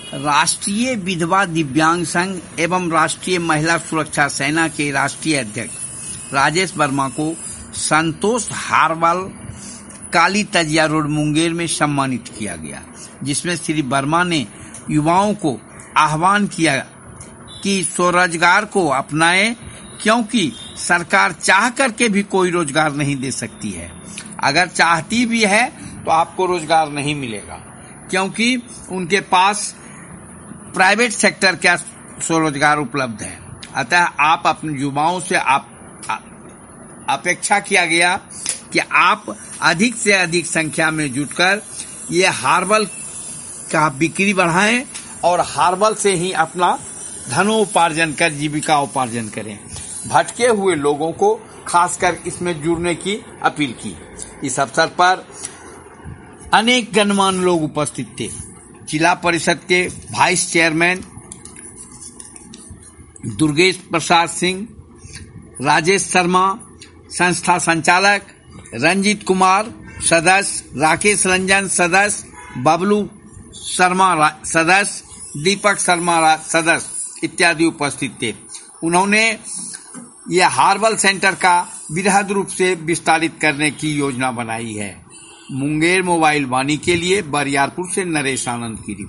राष्ट्रीय विधवा दिव्यांग संघ एवं राष्ट्रीय महिला सुरक्षा सेना के राष्ट्रीय अध्यक्ष राजेश वर्मा को संतोष हारवाल काली तजिया रोड मुंगेर में सम्मानित किया गया, जिसमें श्री वर्मा ने युवाओं को आह्वान किया कि स्वरोजगार को अपनाएं, क्योंकि सरकार चाह करके भी कोई रोजगार नहीं दे सकती है। अगर चाहती भी है तो आपको रोजगार नहीं मिलेगा, क्योंकि उनके पास प्राइवेट सेक्टर का स्वरोजगार उपलब्ध है। अतः आप अपने युवाओं से अपेक्षा किया गया कि आप अधिक से अधिक संख्या में जुटकर ये हार्बल का बिक्री बढ़ाएं और हार्बल से ही अपना धनोपार्जन कर जीविका उपार्जन करें। भटके हुए लोगों को खासकर इसमें जुड़ने की अपील की। इस अवसर पर अनेक गणमान्य लोग उपस्थित थे। जिला परिषद के वाइस चेयरमैन दुर्गेश प्रसाद सिंह, राजेश शर्मा संस्था संचालक, रंजीत कुमार सदस्य, राकेश रंजन सदस्य, बबलू शर्मा सदस्य, दीपक शर्मा सदस्य इत्यादि उपस्थित थे। उन्होंने यह हार्बल सेंटर का वृहद रूप से विस्तारित करने की योजना बनाई है। मुंगेर मोबाइल वाणी के लिए बरियारपुर से नरेश आनंद की रिपोर्ट।